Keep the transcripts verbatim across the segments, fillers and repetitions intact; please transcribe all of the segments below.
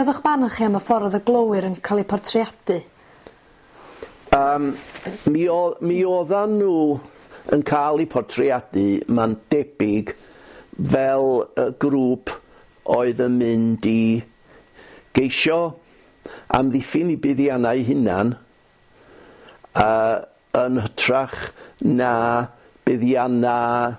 Be oedd eich barn chi am y ffordd y glowyr yn cael eu portreadu? Um, mi, o, mi oeddan nhw yn cael eu portreadu, mae'n debyg fel y grŵp oedd yn mynd i geisio amddiffyn i buddiannau hunan uh, yn hytrach na buddiannau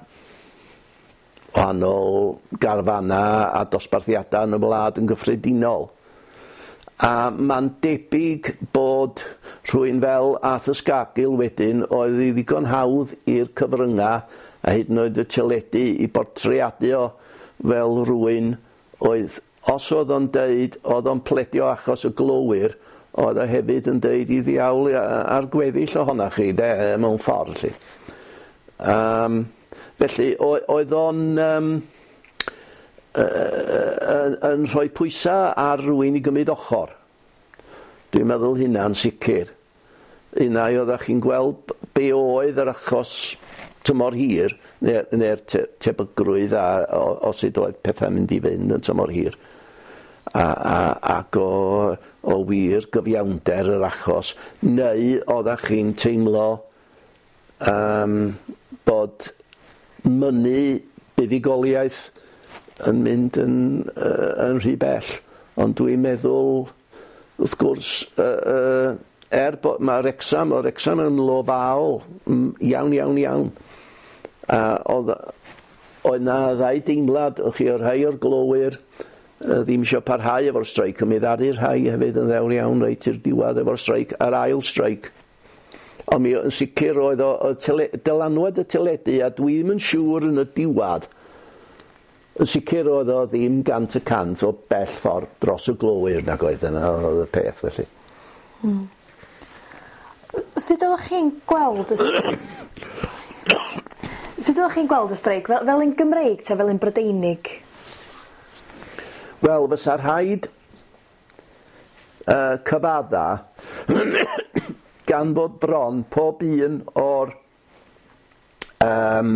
wahanol garfanna a dosbarthiadau yn y wlad yn gyffredinol. A mae'n debyg bod rhywun fel Arthur Scargill wedyn oedd ei ddigon hawdd i'r cyfryngau a hyd yn oed y teledu i bortreadu o fel rhywun oedd, os oedd o'n deud, oedd o'n pledio achos y glowyr, oedd o hefyd yn deud i ddiawl ar gweddill ohonach chi, de, mewn ffordd. Lle. Um, felly, oedd o'n um, yn, yn rhoi pwysau ar rhywun i gymryd ochr. Dwi'n meddwl hynna'n sicr. Unai oeddech chi'n gweld be oedd yr achos tymor hir, neu'r neu te, tebygrwydd a, o, o sut oedd pethau mynd i fynd yn tymor hir. A, a, ac o, o wir gyfiawnder yr achos, neu oeddech chi'n teimlo um, bod mynnu buddigoliaeth yn mynd yn, uh, yn rhy bell. Ond dwi'n meddwl, wrth gwrs, uh, uh, er bod mae Wrecsam, o Wrecsam yn lofaol iawn, iawn, iawn. Uh, oedd, oedd na ddau deimlad, o'ch chi, o rhai o'r glowyr uh, ddim eisiau parhau efo'r streic, a mi ddaru rhai hefyd yn ddewr iawn reit i'r diwedd efo'r streic, yr ail streic. Ond mi yn sicr oedd o, o tele, dylanwad y teledu, a dwi ddim yn siŵr yn y diwad, yn sicr oedd o ddim gant y cant o bell ffordd dros y glowyr nag oedd yna oedd y peth felly. Hmm. Sut oeddech chi'n gweld y streic? Sut oeddech chi'n gweld y streic? Fel, fel un Gymreig ta fel un Brydeinig? Wel, fysa rhaid uh, cyfadda gan bod bron pob un o'r um,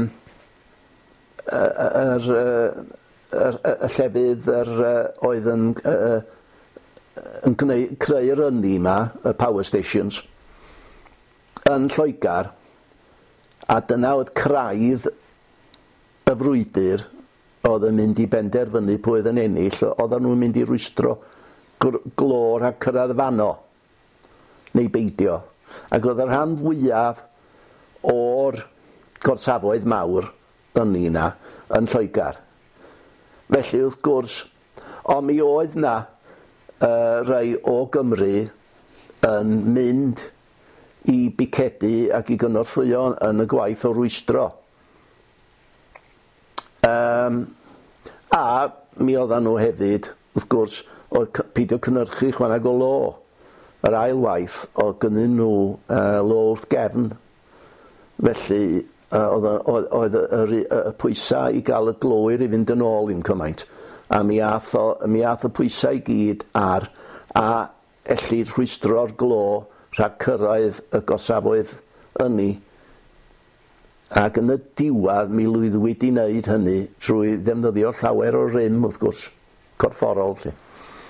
yr llefydd yr, oedd yn, yn creu'r ynni yma, y power stations, yn Lloegr, a dyna oedd craidd y frwydr oedd yn mynd i benderfynu pwy oedd yn ennill, oedd nhw'n mynd i rwystro glor a cyrraedd fano, neu beidio. Ac oedd yr rhan fwyaf o'r gorsafoedd mawr yn yna yn Lloegr. Felly wrth gwrs, ond mi oedd na uh, rai o Gymru yn mynd i bicedu ac i gynorthwyo yn y gwaith o rwystro. Um, a mi oeddan nhw hefyd, wrth gwrs, oedd peidio cynhyrchu chwaneg o lo. Yr ail waith oedd gynnyn nhw uh, lo wrth gefn. Felly uh, oedd y pwysau i gael y glowyr i fynd yn ôl i'm cymaint. A mi ath, o, mi ath y pwysau i gyd ar a elli rhwystro'r glo rhag cyrraedd y gosafoedd ynni. Ac yn y diwadd mi lwyddwyd i wneud hynny trwy ddefnyddio llawer o rym, wrth gwrs, corfforol. Lle.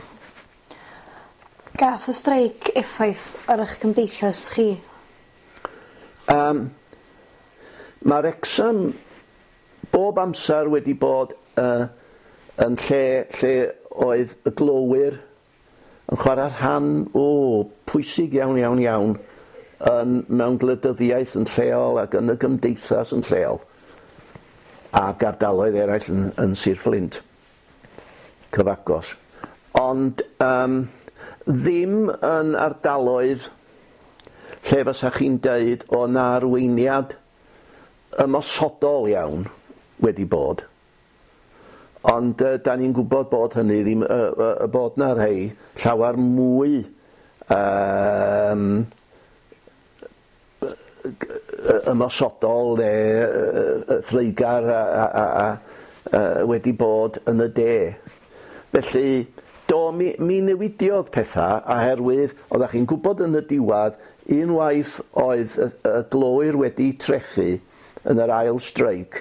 Gath y streic effaith ar eich gymdeithas chi? Um, mae Wrecsam bob amser wedi bod uh, yn lle, lle oedd y glowyr yn chwarae rhan o pwysig iawn, iawn, iawn yn mewn gwleidyddiaeth yn lleol ac yn y gymdeithas yn lleol ac ardaloedd eraill yn, yn Sir Fflint cyfagos. Ond um, ddim yn ardaloedd lle fysa chi'n deud o na arweiniad ymosodol iawn wedi bod. Ond uh, da ni'n gwybod bod hynny ddim, uh, uh, bod na rhai llawer mwy um, ymosodol neu Lloegr a, a, a, a, wedi bod yn y de. Felly, do, mi, mi newidiodd pethau, oherwydd oeddech chi'n gwybod yn y diwadd, unwaith oedd y, y glowyr wedi trechu yn yr ail streic,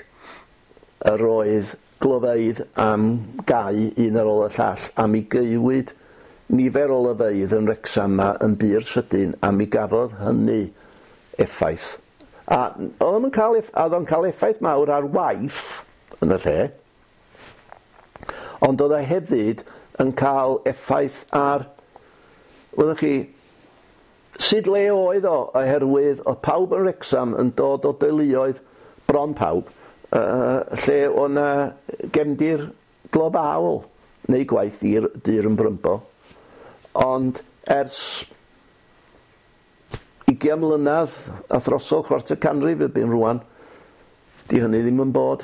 yr oedd glofeidd am gau un ar ôl y llall, a mi geiwyd nifer o lyfeidd yn Wrecsam yma yn byr sydyn, a mi gafodd hynny effaith. A oedd o'n cael, eff oedd o'n cael effaith mawr ar waith yn y lle, ond oedd e hefyd yn cael effaith ar, wyddoch chi, sut le oedd o, oherwydd oedd pawb yn Wrecsam yn dod o deuluoedd bron pawb, uh, lle oedd yna gefndir global neu gwaith dir, dir yn Brymbo. Ond ers ugain mlynedd a throsol chwarter canrif erbyn rwan, di hynny ddim yn bod.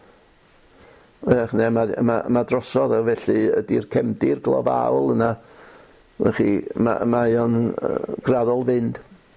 Mae ma, ma drosodd o felly ydy'r cefndir global yna, mae, mae o'n uh, graddol fynd.